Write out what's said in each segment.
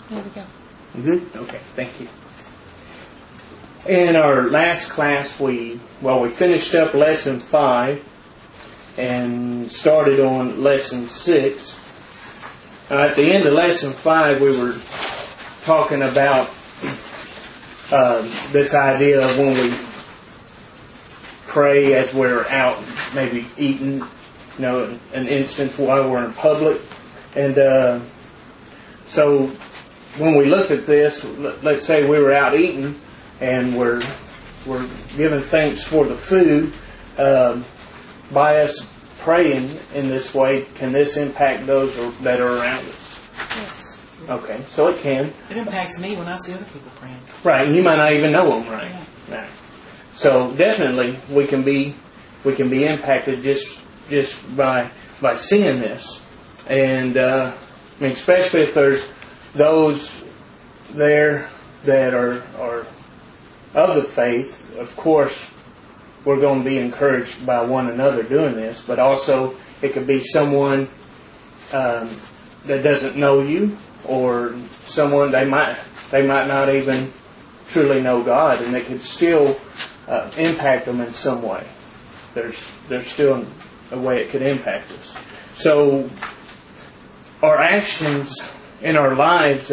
There we go. You good? Okay, thank you. In our last class, we finished up Lesson 5 and started on Lesson 6. At the end of Lesson 5, we were talking about this idea of when we pray as we're out, maybe eating, an instance while we're in public. And so when we looked at this, let's say we were out eating and we're giving thanks for the food. By us praying in this way, can this impact those that are around us? Yes. Okay, so it can. It impacts me when I see other people praying. Right, and you might not even know them, right? Yeah. Right. So definitely we can be impacted just by seeing this, and especially if there's those there that are of the faith. Of course, we're going to be encouraged by one another doing this, but also it could be someone that doesn't know you, or someone they might not even truly know God, and it could still impact them in some way. There's still a way it could impact us. So our actions in our lives,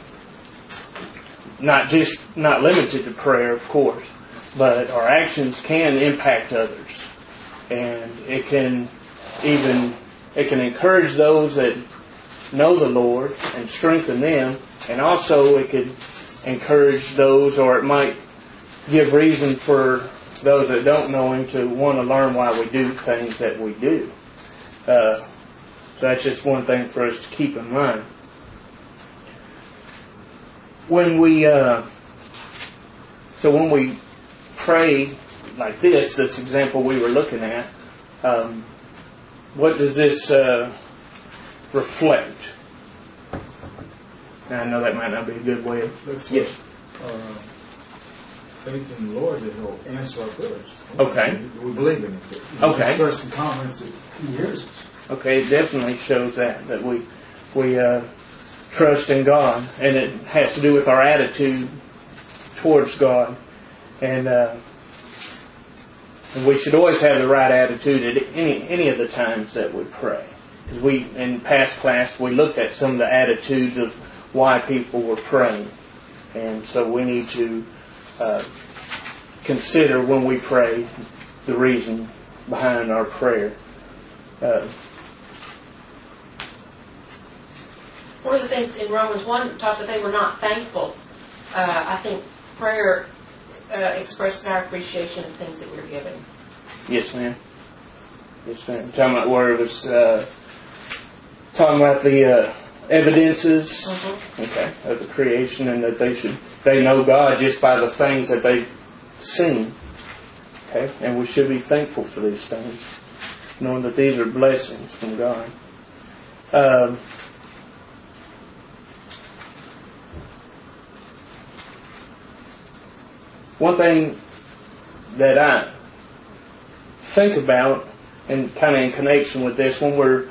not limited to prayer, of course, but our actions can impact others, and it can encourage those that know the Lord and strengthen them, and also it could encourage those, or it might give reason for those that don't know Him to want to learn why we do things that we do. So that's just one thing for us to keep in mind. When we pray like this example we were looking at, what does this reflect? Now, I know that might not be a good way of... Yes. Faith in the Lord that He'll answer our prayers. Okay. We believe in it. Okay. Trust and confidence that He hears us. Okay, it definitely shows that we trust in God, and it has to do with our attitude towards God, and we should always have the right attitude at any of the times that we pray. Because in past class we looked at some of the attitudes of why people were praying, and so we need to consider when we pray the reason behind our prayer. One of the things in Romans 1 taught that they were not thankful. I think prayer expresses our appreciation of things that we're given. Yes, ma'am. Yes, ma'am. Talking about where it was talking about the evidences, okay, of the creation, and that they know God just by the things that they've seen. Okay, and we should be thankful for these things, knowing that these are blessings from God. One thing that I think about, and kind of in connection with this, when we're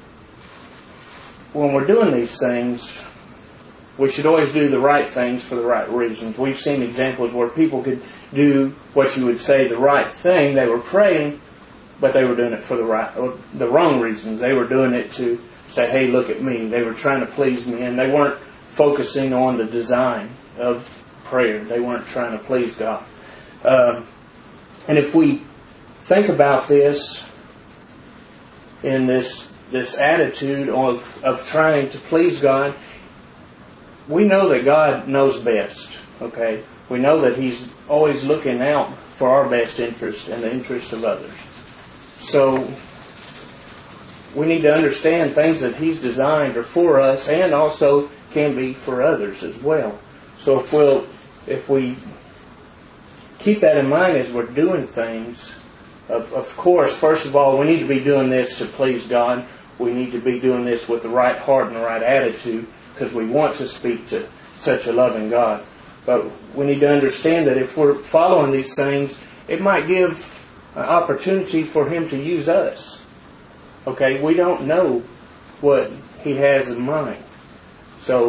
doing these things, we should always do the right things for the right reasons. We've seen examples where people could do what you would say the right thing. They were praying, but they were doing it for the wrong reasons. They were doing it to say, "Hey, look at me." They were trying to please me, and they weren't focusing on the design of prayer. They weren't trying to please God. And if we think about this in this attitude of trying to please God, we know that God knows best. Okay, we know that He's always looking out for our best interest and the interest of others. So we need to understand things that He's designed are for us, and also can be for others as well. So if we keep that in mind as we're doing things, of course, first of all, we need to be doing this to please God. We need to be doing this with the right heart and the right attitude, because we want to speak to such a loving God. But we need to understand that if we're following these things, it might give an opportunity for Him to use us. Okay, we don't know what He has in mind. So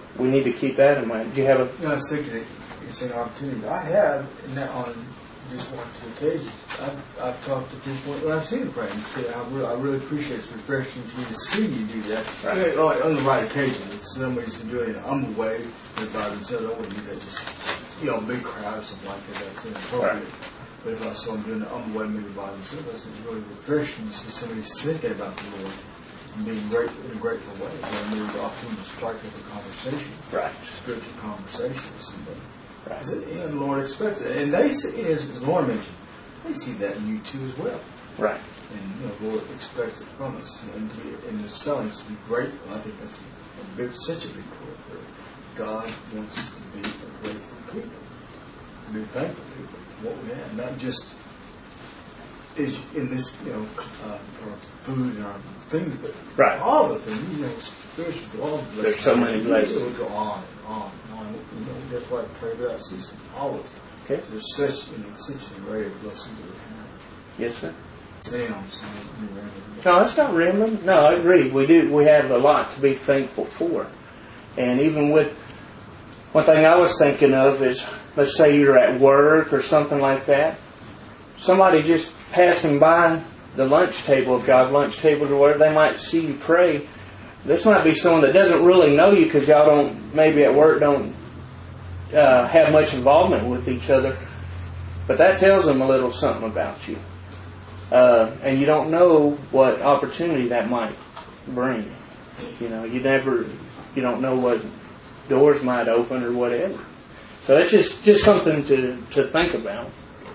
we need to keep that in mind. Do you have a... You know, I was thinking it's an opportunity. I have, and that on just 1 or 2 occasions, I've talked to people when I've seen a friend and said, I really appreciate it. It's refreshing to me to see you do that. Right. On the right occasion. It's somebody's doing it in an humble way, they're by themselves. I wouldn't do that just, a big crowd or something like that. That's inappropriate. Right. But if I saw them doing it in an humble way, maybe by themselves, I think it's really refreshing to see somebody thinking about the Lord and being grateful in a grateful way. And maybe the opportunity to strike up a conversation. Right. Spiritual conversation with somebody. Right. And the Lord expects it. And they see, as Lauren mentioned, they see that in you too as well. Right. And the Lord expects it from us. And the telling us to be grateful. I think that's such a big word. God wants us to be a grateful people. To be thankful people for what we have. Not just is in this, for food and our things, but Right. all the things, spiritual, all the blessings. There's so many blessings. We'll go on and on and on. That's why I pray without ceasing. Always. Okay. There's such an array of blessings that we have. Yes, sir. Damn. No, that's not rambling. No, I agree. We have a lot to be thankful for. And even with, one thing I was thinking of is, let's say you're at work or something like that. Somebody just passing by the lunch table, if you have lunch tables or whatever, they might see you pray. This might be someone that doesn't really know you because y'all don't, maybe at work don't have much involvement with each other. But that tells them a little something about you. And you don't know what opportunity that might bring. You don't know what doors might open or whatever. So that's just something to think about.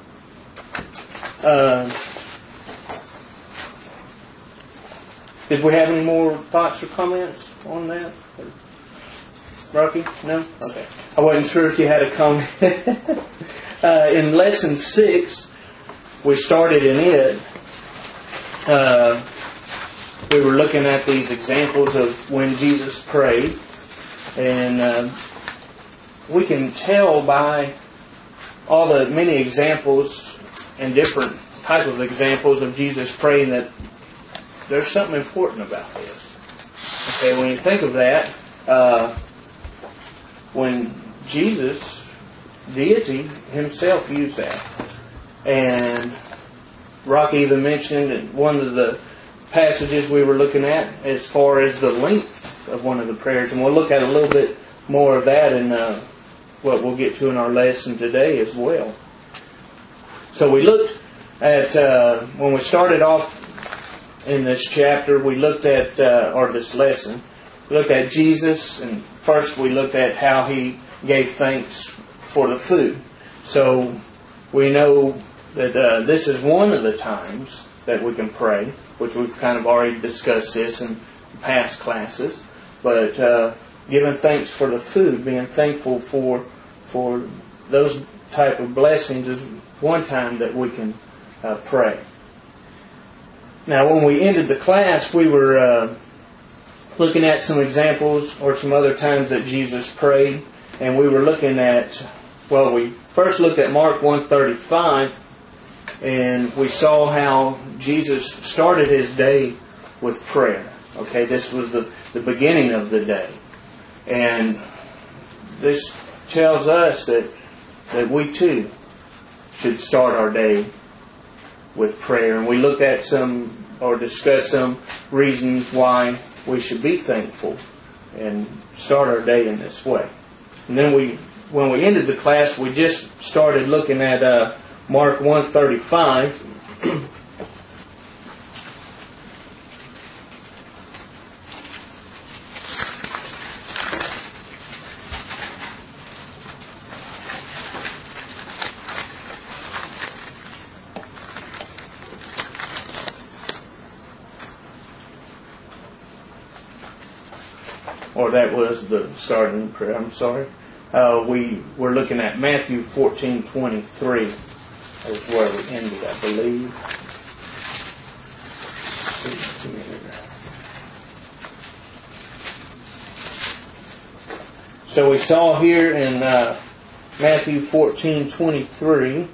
Did we have any more thoughts or comments on that? Rocky? No? Okay. I wasn't sure if you had a comment. In lesson 6, we started in it. We were looking at these examples of when Jesus prayed. And we can tell by all the many examples and different type of examples of Jesus praying that there's something important about this. Okay, when you think of that, when Jesus, deity himself, used that. And Rocky even mentioned in one of the passages we were looking at as far as the length of one of the prayers. And we'll look at a little bit more of that in what we'll get to in our lesson today as well. So we looked at, when we started off in this chapter, we looked at, or this lesson, we looked at Jesus, and first we looked at how He gave thanks for the food. So we know that this is one of the times that we can pray, which we've kind of already discussed this in past classes. But giving thanks for the food, being thankful for those type of blessings is one time that we can pray. Now, when we ended the class, we were looking at some examples or some other times that Jesus prayed. And we were looking at, we first looked at Mark 1:35, and we saw how Jesus started His day with prayer. Okay, this was the beginning of the day. And this tells us that we too should start our day with prayer. And we looked at discussed some reasons why we should be thankful and start our day in this way. And then when we ended the class, we just started looking at Mark 1:35. Or that was the starting prayer, I'm sorry. We were looking at Matthew 14:23 is where we ended, I believe. So we saw here in Matthew 14:23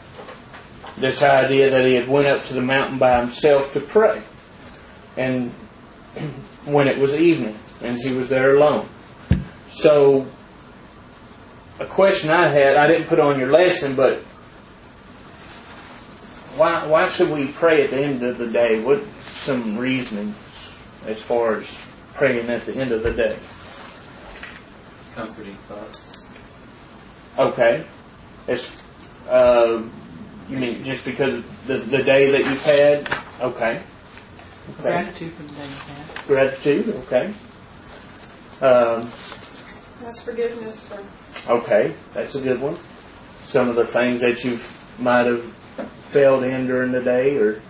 this idea that He had went up to the mountain by Himself to pray. And when it was evening and he was there alone. So, a question I had, I didn't put on your lesson, but why should we pray at the end of the day? What some reasonings as far as praying at the end of the day? Comforting thoughts. Okay. You mean just because of the day that you've had? Okay. Gratitude for the day you've had. Gratitude, okay. That's forgiveness for. Okay, that's a good one. Some of the things that you might have failed in during the day, or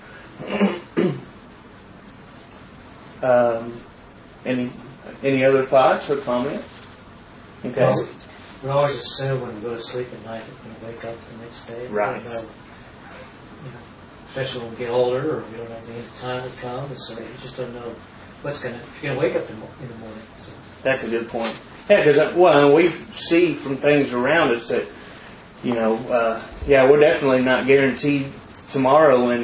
any other thoughts or comments? Okay. Well, we always assume when we go to sleep at night that we're going to wake up the next day. Right. We don't know, especially when we get older, or we don't know the end of time would come, and so you just don't know if you're going to wake up in the morning. So. That's a good point. Yeah, because we see from things around us that, we're definitely not guaranteed tomorrow, and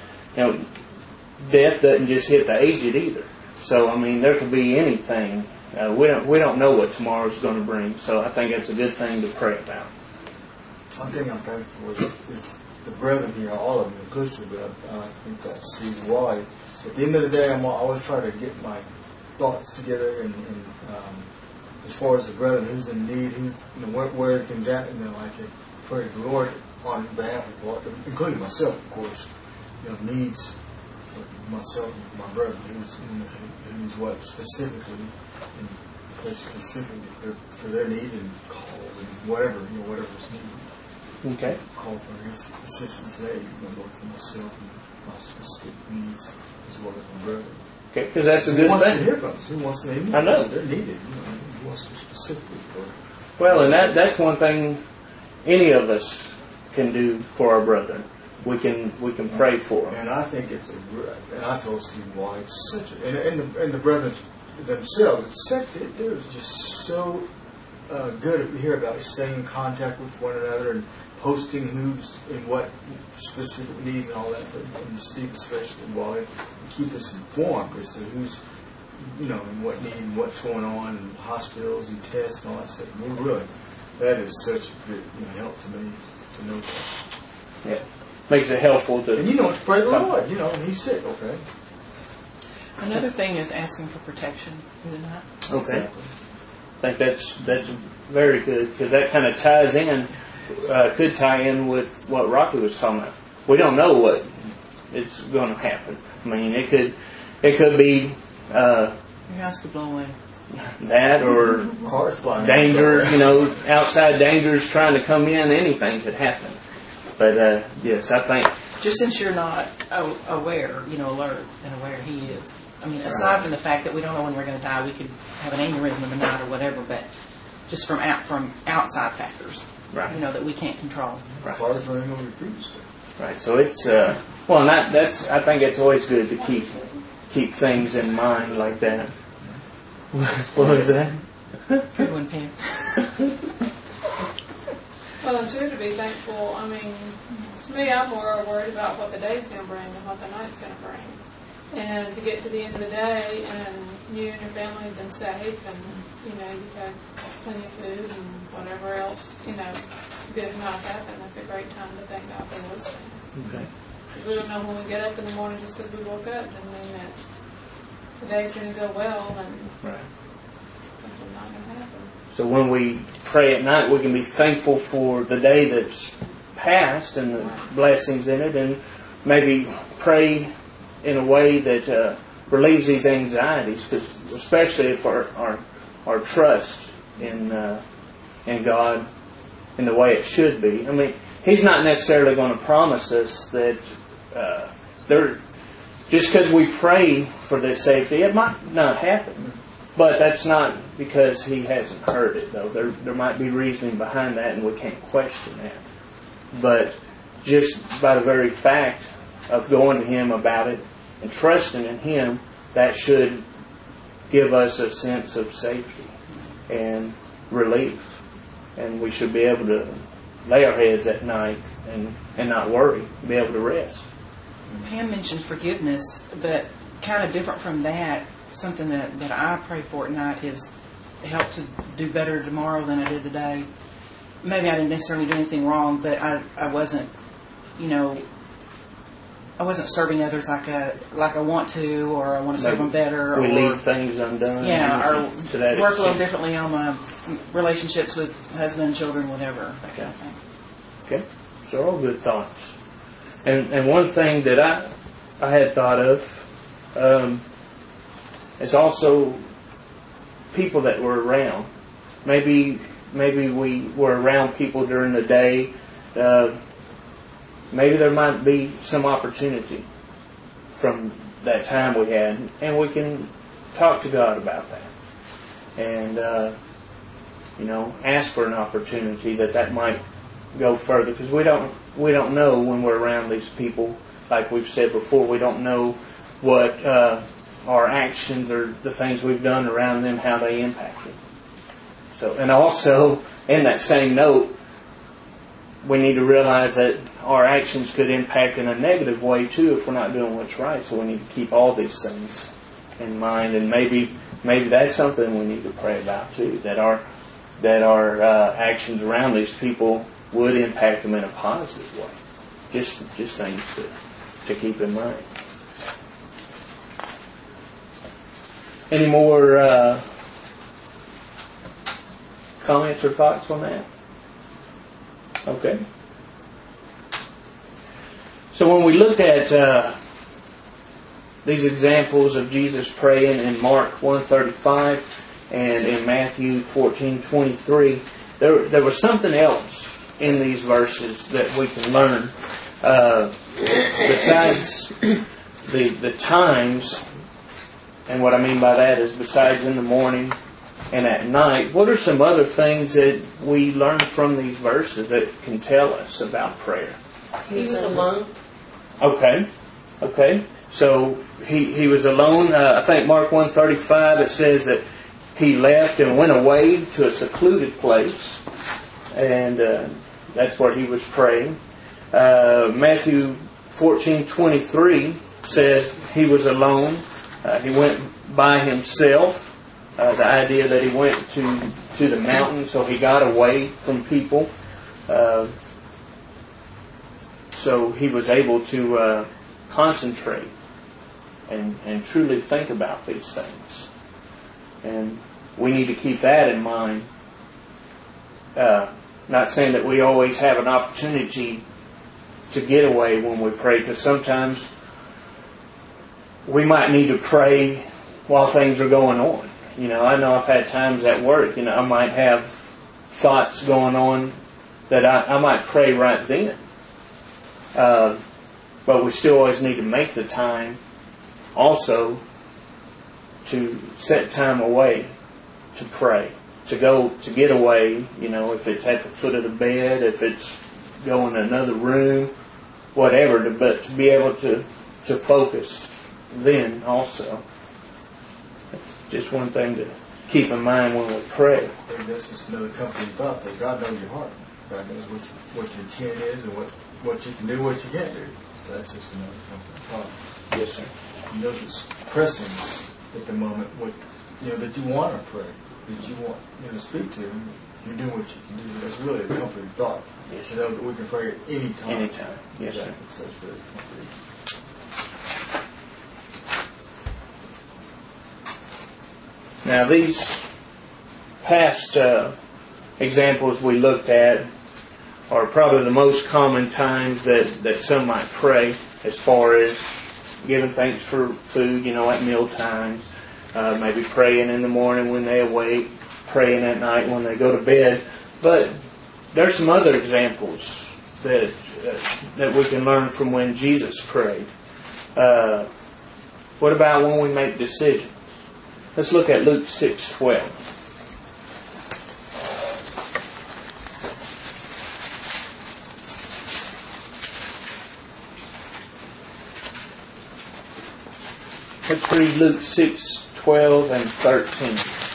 death doesn't just hit the aged either. So I mean, there could be anything. We don't know what tomorrow's going to bring. So I think it's a good thing to pray about. One thing I'm thankful for is the brethren here, all of them inclusive, but I think that's Steve Wally. At the end of the day, I always try to get my thoughts together, and as far as the brethren who's in need, where everything's at, and I like to pray to the Lord on behalf of all, including myself, of course, needs for myself and for my brethren, who's what specifically, and pray specifically for their needs and calls and whatever's needed. Okay. Call for his assistance there, both for myself and my specific needs as well as my brethren. Okay, because that's a good Who wants thing. to hear from us? Who wants to hear from us? I know. They're needed. Who wants to specifically for. Well, and that's one thing any of us can do for our brethren. We can pray for them. And I think it's and I told Steve why it's such and the brethren themselves, they're just so good to hear about staying in contact with one another and posting who's in what specific needs and all that. And Steve especially, why keep us informed as to who's in what need and what's going on in hospitals and tests and all that stuff. That is such a good help to me to know that. Yeah. Makes it helpful to. And to pray the Lord, and he's sick, okay? Another thing is asking for protection through the night. Okay. Exactly. I think that's very good, because that kind of ties in, could tie in with what Rocky was talking about. We don't know what it's going to happen. I mean, it could be Your house could blow away. that, or Cars flying. danger, outside dangers trying to come in. Anything could happen. But yes, I think Just since you're not aware, alert and aware, he is. I mean, aside from the fact that we don't know when we're going to die, we could have an aneurysm in the night or whatever, but just from outside factors, right. that we can't control. Right. Cars running over your feet. Right. So it's and that's I think it's always good to keep things in mind like that. What was that? Good one, Pam. Well, and too, to be thankful, I mean, to me, I'm more worried about what the day's going to bring than what the night's going to bring. And to get to the end of the day, and you and your family have been safe, and, you've had plenty of food and whatever else, good might happen. That's a great time to thank God for those things. Okay. We don't know when we get up in the morning just because we woke up, doesn't mean that the day's going to go well, and Right. something's not going to happen. So when we pray at night, we can be thankful for the day that's passed and the blessings in it, and maybe pray in a way that relieves these anxieties, because especially if our trust in God in the way it should be. I mean, He's not necessarily going to promise us that just because we pray for this safety, it might not happen. But that's not because He hasn't heard it, though. There might be reasoning behind that, and we can't question that. But just by the very fact of going to Him about it and trusting in Him, that should give us a sense of safety and relief. And we should be able to lay our heads at night and not worry, be able to rest. Pam mentioned forgiveness, but kind of different from that, something that I pray for at night is help to do better tomorrow than I did today. Maybe I didn't necessarily do anything wrong, but I wasn't, I wasn't serving others like I want to, or I want to serve them better. We or leave things undone. Yeah, or to that work a little extent. differently on my relationships with husband, children, whatever. That kind of thing. Okay, so all good thoughts. And one thing that I had thought of is also people that were around. Maybe we were around people during the day. Maybe there might be some opportunity from that time we had, and we can talk to God about that, and ask for an opportunity that might go further, because we don't know when we're around these people. Like we've said before, we don't know what our actions or the things we've done around them, how they impact them. So, and also in that same note, we need to realize that our actions could impact in a negative way too if we're not doing what's right. So we need to keep all these things in mind, and maybe that's something we need to pray about too. That our actions around these people would impact them in a positive way. Just things to keep in mind. Any more comments or thoughts on that? Okay. So when we looked at these examples of Jesus praying in Mark 1:35 and in Matthew 14:23, there was something else in these verses that we can learn besides the times. And what I mean by that is besides in the morning and at night, what are some other things that we learn from these verses that can tell us about prayer? He was alone. Okay. So he was alone. I think Mark 1:35, it says that he left and went away to a secluded place, and that's where he was praying. Matthew 14:23 says he was alone. He went by himself. The idea that he went to the mountain, so he got away from people. So he was able to concentrate and truly think about these things. And we need to keep that in mind. Not saying that we always have an opportunity to get away when we pray, because sometimes we might need to pray while things are going on. I know I've had times at work, I might have thoughts going on that I might pray right then. But we still always need to make the time also to set time away to pray, to get away, if it's at the foot of the bed, if it's going to another room, whatever, but to be able to focus then also. Just one thing to keep in mind when we pray. And that's just another comforting thought, that God knows your heart. God knows what your intent is and what you can do, what you can't do. So that's just another comforting thought. Yes, sir. He knows what's pressing at the moment, that you want to pray, that you want to speak to Him. You're doing what you can do. That's really a comforting thought. Yes, to know that we can pray at any time. Anytime. Yes, exactly. sir. So that's very comforting. Now these past examples we looked at are probably the most common times that some might pray, as far as giving thanks for food, at meal times, maybe praying in the morning when they awake, praying at night when they go to bed. But there's some other examples that we can learn from when Jesus prayed. What about when we make decisions? Let's look at Luke 6:12. Let's read Luke 6:12 and 13.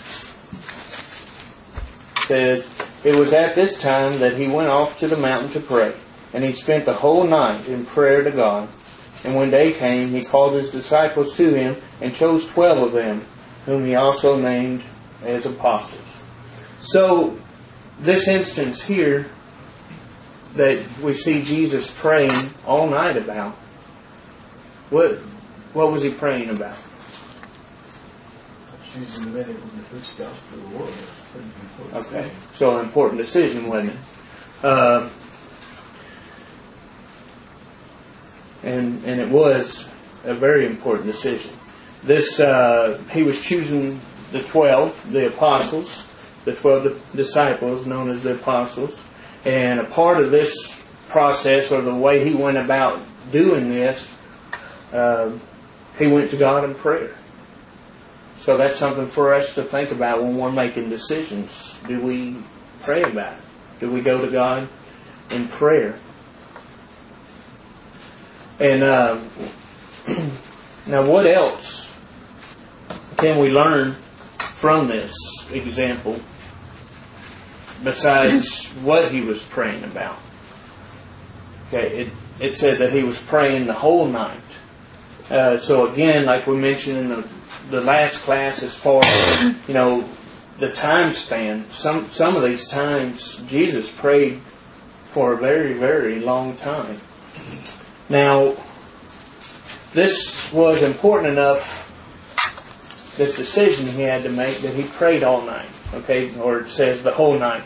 It says, "It was at this time that he went off to the mountain to pray, and he spent the whole night in prayer to God. And when day came, he called his disciples to him and chose 12 of them, whom he also named as apostles. So, this instance here that we see Jesus praying all night about, what was he praying about? Choosing the men that would preach the gospel to the world. That's a pretty important Okay, decision. so an important decision, wasn't it? And it was a very important decision. This he was choosing the 12, the apostles, the 12 disciples known as the apostles, and a part of this process, or the way he went about doing this, he went to God in prayer. So that's something for us to think about when we're making decisions. Do we pray about it? Do we go to God in prayer? And now what else can we learn from this example besides what he was praying about? Okay, it said that he was praying the whole night. So again, like we mentioned in the last class, as far as, the time span, some of these times Jesus prayed for a very, very long time. Now, this was important enough, this decision he had to make, that he prayed all night. Okay, or it says the whole night.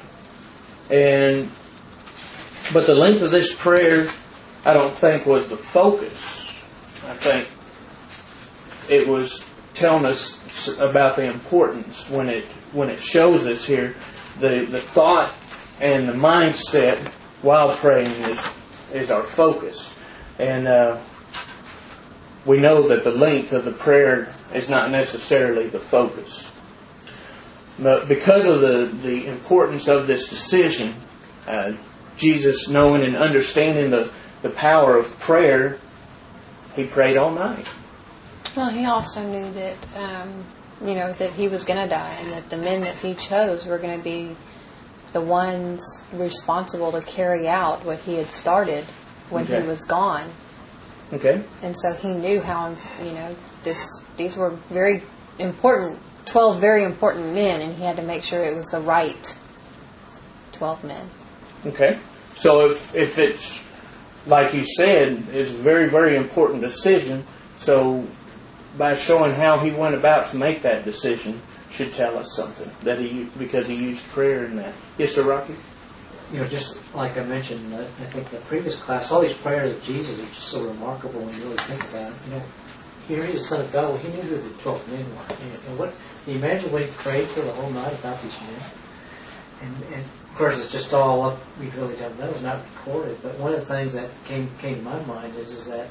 But the length of this prayer, I don't think was the focus. I think it was telling us about the importance when it shows us here the thought and the mindset while praying is our focus. And we know that the length of the prayer is not necessarily the focus. But because of the importance of this decision, Jesus, knowing and understanding the power of prayer, he prayed all night. Well, he also knew that, that he was going to die, and that the men that he chose were going to be the ones responsible to carry out what he had started when he was gone. Okay. And so he knew how, these were very important, 12 very important men, and he had to make sure it was the right 12 men. Okay. So if it's, like you said, it's a very, very important decision, so by showing how he went about to make that decision should tell us something, because he used prayer in that. Yes, sir, Rocky? Just like I mentioned, I think the previous class, all these prayers of Jesus are just so remarkable when you really think about it. Here he is, the Son of God. Well, he knew who the 12 men were. And what, can you imagine what he prayed for the whole night about these men? And of course, it's just all up. We really don't know. It's not recorded. But one of the things that came to my mind is that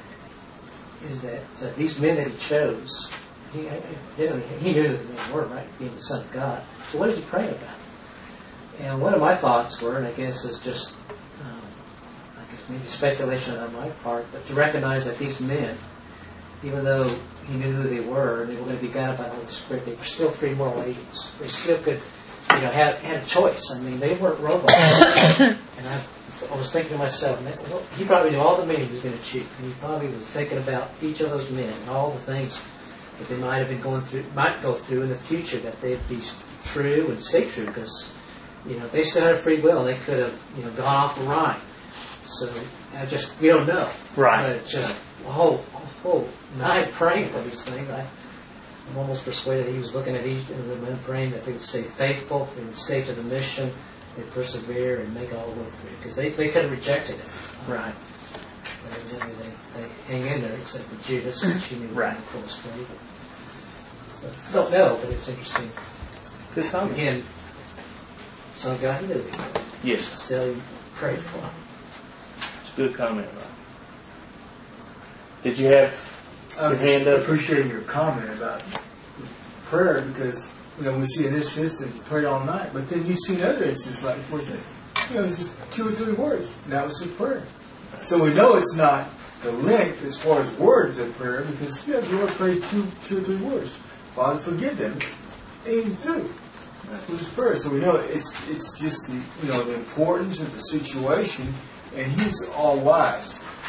these men that he chose, he knew who the men were, right? Being the Son of God. So what is he praying about? And one of my thoughts were, and I guess is just, maybe speculation on my part, but to recognize that these men, even though he knew who they were and they were going to be guided by the Holy Spirit, they were still free moral agents. They still could, had a choice. I mean, they weren't robots. And I was thinking to myself, man, well, he probably knew all the men he was going to choose. And he probably was thinking about each of those men and all the things that they might go through in the future, that they'd be true and stay true, because they still had a free will. They could have gone off the ride. So we don't know. Right. But just a whole night praying for these things. I'm almost persuaded that he was looking at each of the men praying that they would stay faithful, they would stay to the mission, they'd persevere and make it all the way through. Because they could have rejected it. Right. But evidently they hang in there, except for Judas, which he knew was going to pull astray. But don't know, but it's interesting. Good comment. Again, Son of God, he knew that. Yes. Still, he prayed for him. It's a good comment, Rob. Did you have your hand up? I appreciate your comment about prayer, because we see in this instance he prayed all night, but then you see in other instances, like what's it? It's just 2 or 3 words, and that was his prayer. So we know it's not the length as far as words of prayer, because the Lord prayed 2 or 3 words. Father, forgive them. And he was through with his prayer. So we know it's just the importance of the situation, and he's all wise.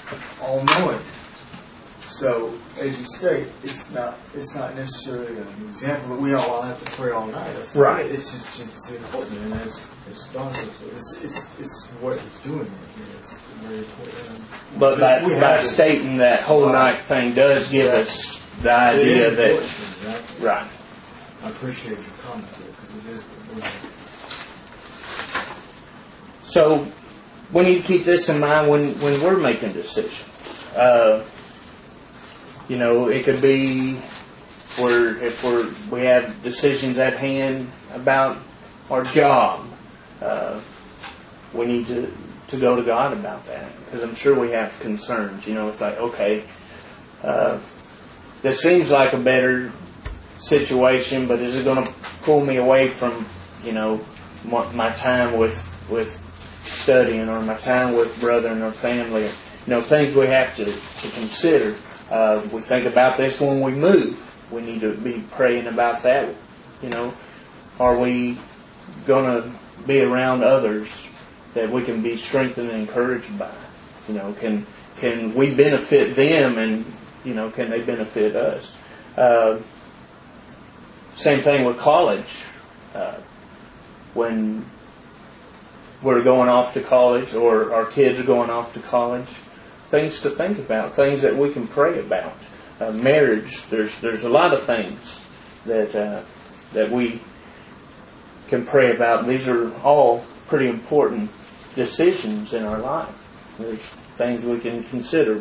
all-knowing. So, as you state, it's not necessarily an example that we all have to pray all night. That's not Right. it. It's just it's important, and as Don says, it's what it's doing. It's very important. But We by have to- stating that whole night thing does give us the it idea is that, important, exactly. right. I appreciate your comment there because it is important. So we need to keep this in mind when we're making decisions. It could be if we have decisions at hand about our job. We need to go to God about that because I'm sure we have concerns. It's like, okay, this seems like a better situation, but is it going to pull me away from my time with studying or my time with brethren or family? Things we have to consider. We think about this when we move. We need to be praying about that. Are we going to be around others that we can be strengthened and encouraged by? Can we benefit them, and can they benefit us? Same thing with college. When we're going off to college, or our kids are going off to college, things to think about, things that we can pray about. Marriage, there's a lot of things that we can pray about. These are all pretty important decisions in our life. There's things we can consider.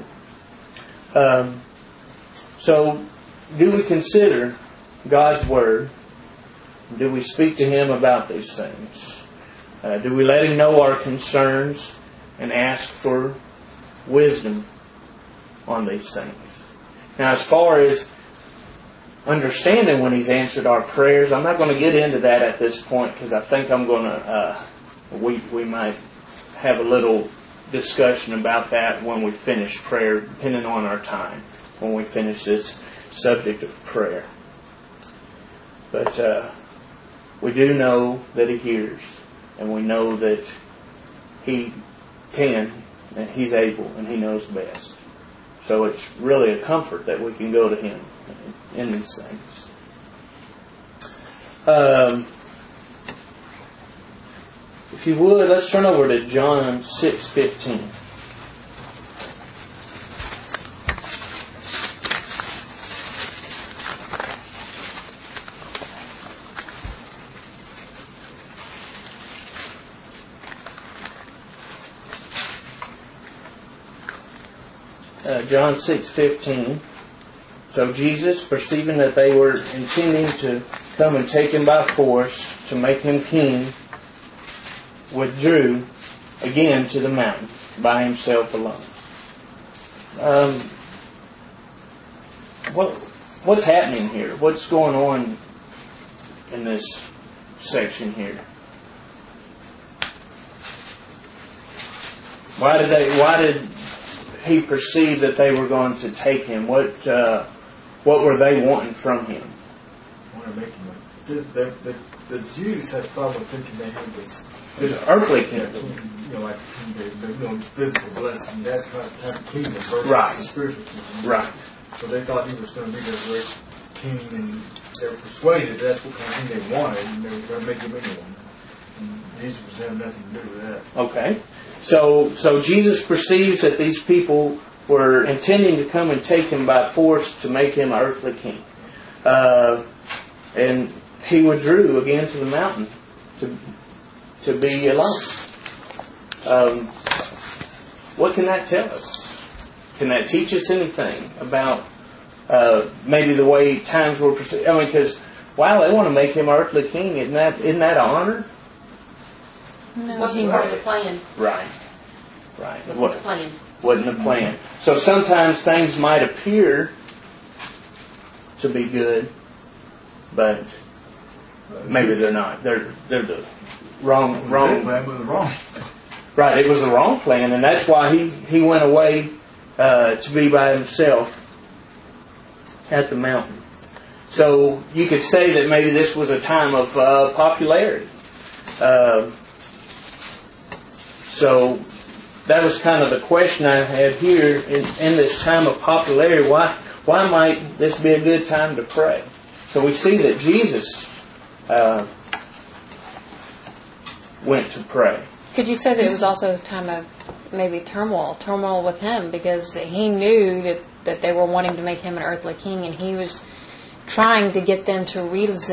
So, do we consider God's Word? Do we speak to Him about these things? Do we let Him know our concerns and ask for wisdom on these things? Now, as far as understanding when He's answered our prayers, I'm not going to get into that at this point because I think I'm going to. We might have a little discussion about that when we finish prayer, depending on our time, when we finish this subject of prayer. But we do know that He hears, and we know that He can, and He's able, and He knows best. So it's really a comfort that we can go to Him in these things. If you would, let's turn over to John 6:15. John 6:15. So Jesus, perceiving that they were intending to come and take Him by force to make Him king, withdrew again to the mountain by Himself alone. What's happening here? What's going on in this section here? Why did He perceive that they were going to take Him? What were they wanting from Him? I want to make him the Jews had problem thinking they had this earthly kingdom. Like the physical blessing. That's not the type of kingdom versus Right. the spiritual kingdom. Right. So they thought He was going to be their great king, and they were persuaded that's what kind of king they wanted, and they were going to make Him into one. And Jesus was having nothing to do with that. Okay. So Jesus perceives that these people were intending to come and take Him by force to make Him earthly king. And He withdrew again to the mountain to be alone. What can that tell us? Can that teach us anything about maybe the way times were perceived? I mean, because, wow, they want to make Him earthly king. Isn't that an honor? No, Wasn't part of the plan. Right. Wasn't the plan. Wasn't the plan. So sometimes things might appear to be good, but maybe they're not. They're the wrong. Plan was wrong. Right, it was the wrong plan, and that's why he went away to be by himself at the mountain. So you could say that maybe this was a time of popularity. So that was kind of the question I had here in this time of popularity. Why might this be a good time to pray? So we see that Jesus went to pray. Could you say that it was also a time of maybe turmoil with him, because he knew that they were wanting to make him an earthly king, and he was trying to get them to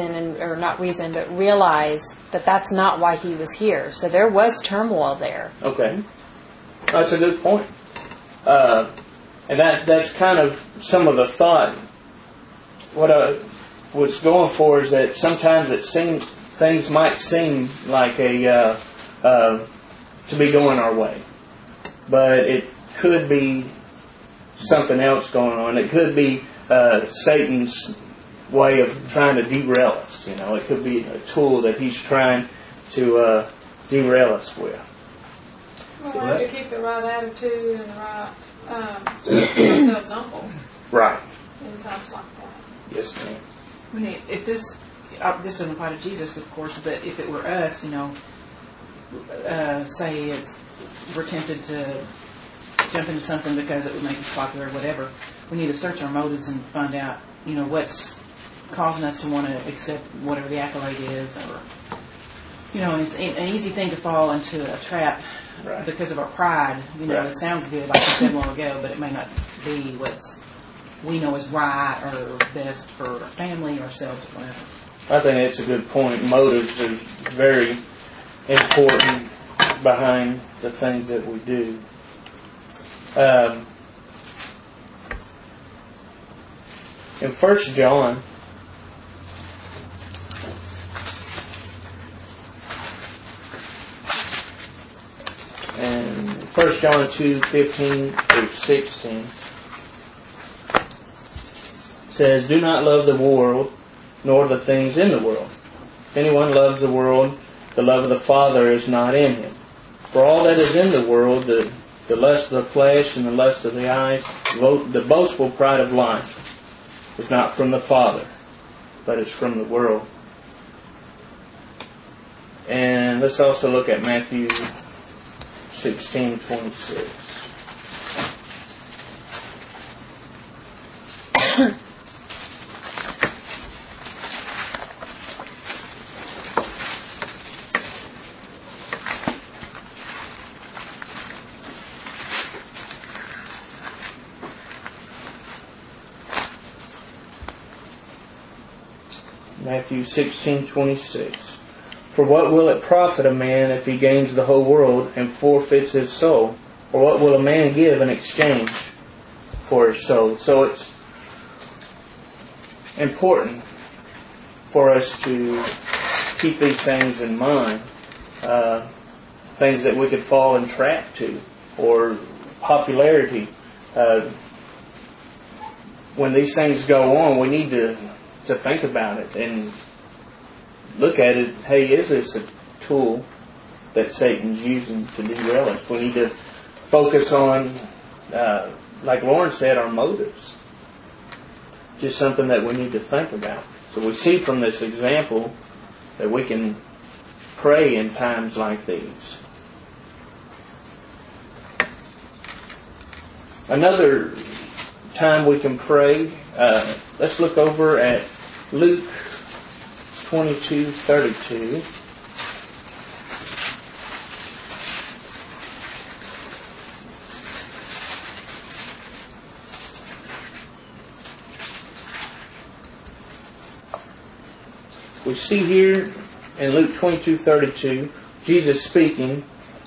realize that that's not why he was here. So there was turmoil there. Okay. That's a good point. And that's kind of some of the thought. What I was going for is that sometimes things might seem like to be going our way. But it could be something else going on. It could be Satan's way of trying to derail us. It could be a tool that he's trying to derail us with. Well, we have to keep the right attitude and the right ourselves humble. Right. In times like that. Yes, ma'am. I mean, if this doesn't apply to Jesus, of course, but if it were us, say we're tempted to jump into something because it would make us popular or whatever, we need to search our motives and find out, what's causing us to want to accept whatever the accolade is, or, and it's an easy thing to fall into a trap. Right. Because of our pride. Right. It sounds good, like you said a while ago, but it may not be what's we know is right or best for our family, ourselves, or whatever. I think that's a good point. Motives are very important behind the things that we do. In 1 John, and 1 John 2:15-16 says, "Do not love the world, nor the things in the world. If anyone loves the world, the love of the Father is not in him. For all that is in the world, the lust of the flesh and the lust of the eyes, the boastful pride of life, is not from the Father, but is from the world." And let's also look at Matthew 16:26. Matthew 16:26. "For what will it profit a man if he gains the whole world and forfeits his soul? Or what will a man give in exchange for his soul?" So it's important for us to keep these things in mind. Things that we could fall in trap to, or popularity. When these things go on, we need to think about it and look at it. Hey, is this a tool that Satan's using to derail us? We need to focus on, like Lauren said, our motives. Just something that we need to think about. So we see from this example that we can pray in times like these. Another time we can pray, let's look over at Luke 22:32. We see here in Luke 22:32, Jesus speaking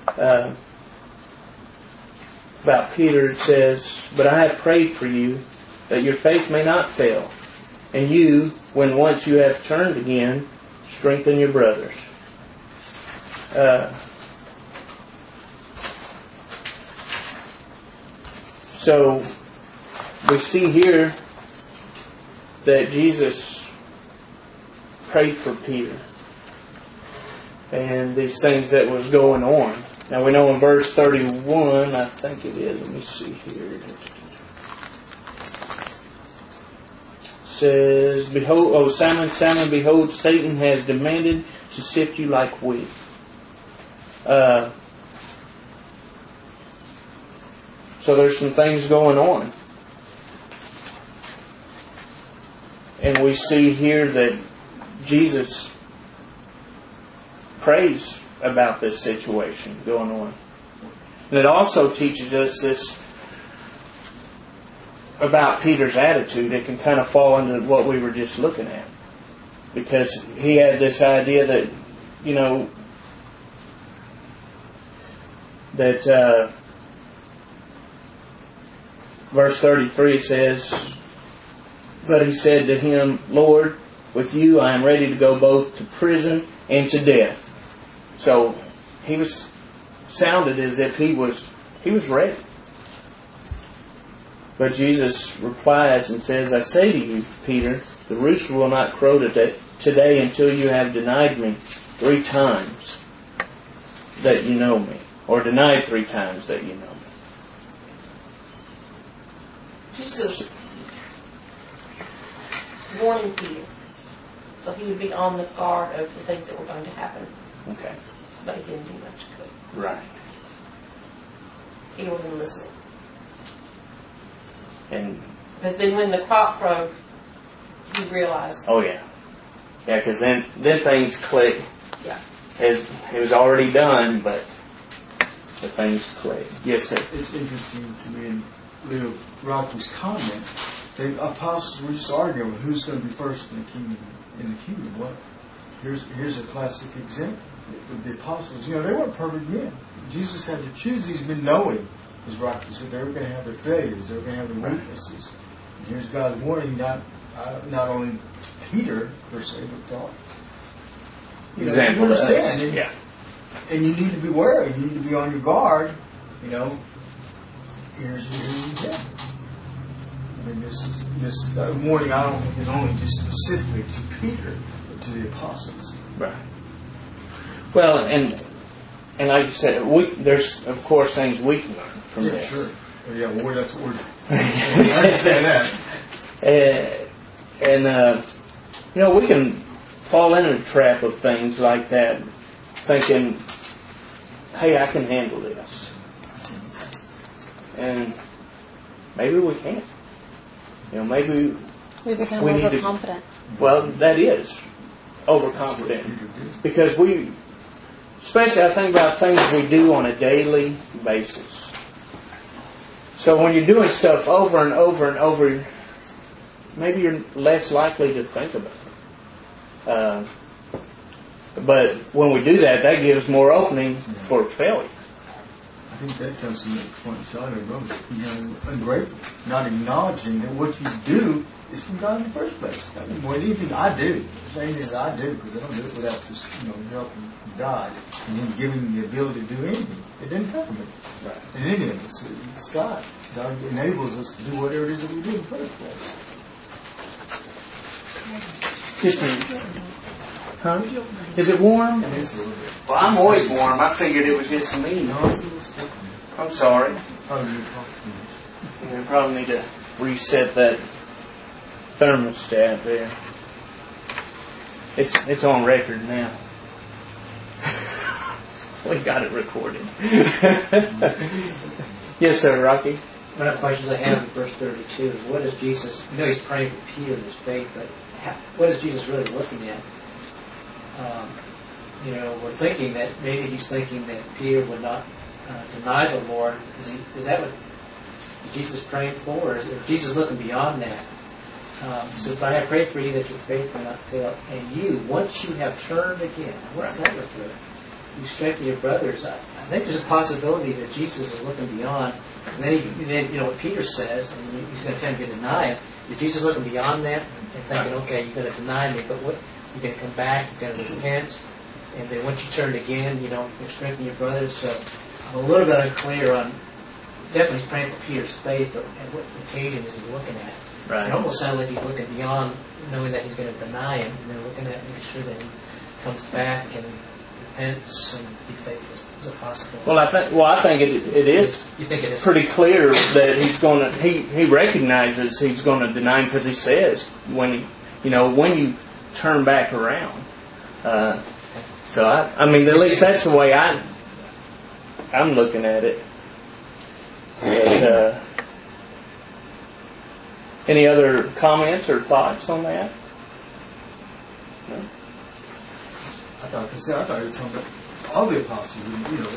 about Peter. It says, "But I have prayed for you that your faith may not fail. And you, when once you have turned again, strengthen your brothers." So we see here that Jesus prayed for Peter and these things that was going on. Now we know in verse 31, I think it is, let me see here. Says, "Behold, O Simon, Simon, behold, Satan has demanded to sift you like wheat." So there's some things going on. And we see here that Jesus prays about this situation going on. And it also teaches us this about Peter's attitude. It can kind of fall into what we were just looking at. Because he had this idea that, verse 33 says, "But he said to him, Lord, with you I am ready to go both to prison and to death." So he was sounded as if he was ready. But Jesus replies and says, "I say to you, Peter, the rooster will not crow today until you have denied me 3 times that you know me." Or denied 3 times that you know me. Jesus warning Peter, so he would be on the guard of the things that were going to happen. Okay. But he didn't do much good. Right. He wasn't listening. And But then when the cock crowed, he realized. oh yeah, because then things click. Yeah. It was already done, but the things click. Yes, sir. It's interesting to me in Leo Rocky's comment. The apostles were just arguing who's going to be first in the kingdom. What? Here's a classic example. The apostles, they weren't perfect men. Jesus had to choose these men, knowing, as Rocky said, they were going to have their failures, they were going to have their weaknesses. And here's God's warning, not only to Peter per se, but to all. Example. You understand? Yeah. And you need to be wary. You need to be on your guard. Here's the example. I mean, this warning, I don't think is only just specifically to Peter, but to the apostles. Right. Well, and like you said, there's of course things we can learn from this. Sure. Yeah, war. That's what we're. I understand that. We can fall into the trap of things like that, thinking, "Hey, I can handle this," and maybe we can't. Maybe we become we need overconfident. Well, that is overconfident because especially I think about things we do on a daily basis. So when you're doing stuff over and over and over, maybe you're less likely to think about it. But when we do that, that gives more opening for failure. I think that comes from the point inside of Romans. Ungrateful, not acknowledging that what you do is from God in the first place. I mean, more than anything I do, the same thing I do, because I don't do it without just help from God and Him giving me the ability to do anything. It didn't come from me. Right. In any of us, it's God. God enables us to do whatever it is that we do in the first place. Just a minute. Huh? Is it warm? It is a little bit. Well, I'm always warm. I figured it was just me. No, it's a little sticky. I'm sorry. Probably need to talk to you. We probably need to reset that thermostat there. It's on record now. We got it recorded. Yes, sir, Rocky. One of the questions I have in verse 32 is, what is Jesus, he's praying for Peter and his faith, but what is Jesus really looking at? We're thinking that maybe he's thinking that Peter would not deny the Lord. Is that what Jesus is praying for? Or is Jesus looking beyond that? He says, "But I have prayed for you that your faith may not fail. And you, once you have turned again," what's that refer to? "You strengthen your brothers." I think there's a possibility that Jesus is looking beyond. And then what Peter says, and he's going to attempt to deny it. Is Jesus looking beyond that and thinking, okay, you're going to deny me, but what? You're going to come back, you're going to repent, and then once you turn again, you strengthen your brothers. So I'm a little bit unclear on, definitely he's praying for Peter's faith, but at what occasion is he looking at? Right. It almost sounds like he's looking beyond, knowing that he's going to deny him, and then looking at making sure that he comes back and repents and be faithful. Is it possible? Well, I think it is. You think it is pretty clear that he's going to. He recognizes he's going to deny him because he says when you turn back around. So I mean, at least that's the way I'm looking at it. But, any other comments or thoughts on that? No? I thought he was talking about all the apostles.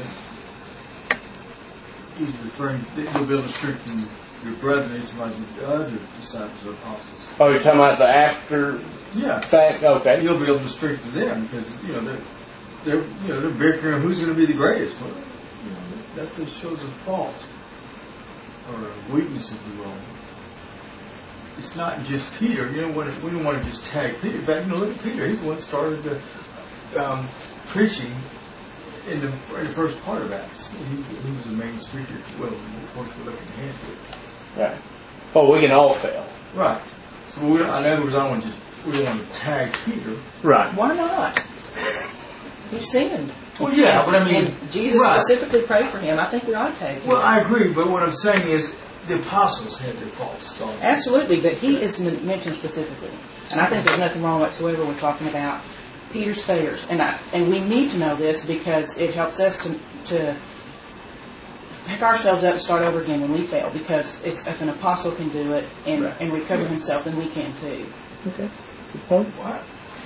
He's referring, you'll be able to strengthen your brethren, he's like the other disciples or apostles. Oh, you're talking about the after fact? Okay. You'll be able to strengthen them because, they're bickering who's going to be the greatest. Well, that shows a fault or a weakness, if you will. It's not just Peter. We don't want to just tag Peter. In fact, look at Peter. He's the one that started the preaching in the first part of Acts. He was the main speaker. Well, of course, we're looking ahead to it. Right. Well, we can all fail. Right. So in other words, we don't want to tag Peter. Right. Why not? He sinned. Well, yeah, but I mean, and Jesus specifically prayed for him. I think we ought to tag him. Well, I agree, but what I'm saying is the apostles had their faults. So. Absolutely, but he is mentioned specifically, and I think there's nothing wrong whatsoever with talking about Peter's failures, and we need to know this because it helps us to pick ourselves up and start over again when we fail. Because if an apostle can do it and recover himself, then we can too. Okay. Good point. What?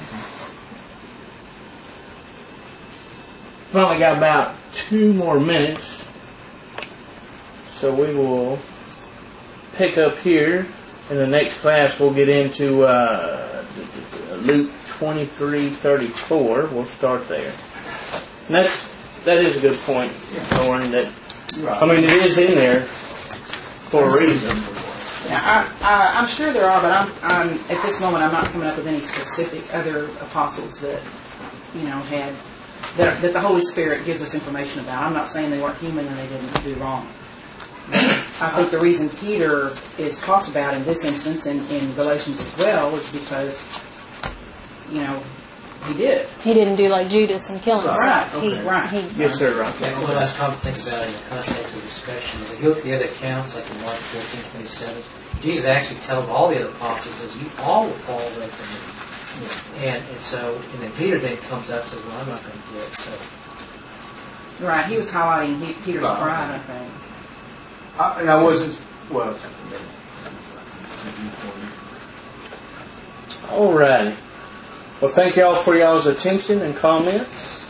We've only got about 2 more minutes, so we will pick up here. In the next class, we'll get into Luke 23:34. We'll start there. And that is a good point, Lauren. That it is in there for a reason. Now, I'm sure there are, but I'm at this moment I'm not coming up with any specific other apostles that had that the Holy Spirit gives us information about. I'm not saying they weren't human and they didn't do wrong. I think the reason Peter is talked about in this instance and in Galatians as well is because, he did. He didn't do like Judas and kill himself. Right. Yes, sir. Right. One last comment to think about in the context of the discussion is if you look at the other accounts, like in Mark 14:27, Jesus actually tells all the other apostles, says, you all will fall away from me. And then Peter then comes up and says, well, I'm not going to do it. So. Right. He was highlighting Peter's pride, I think. And I wasn't, All right. Well, thank y'all for y'all's attention and comments.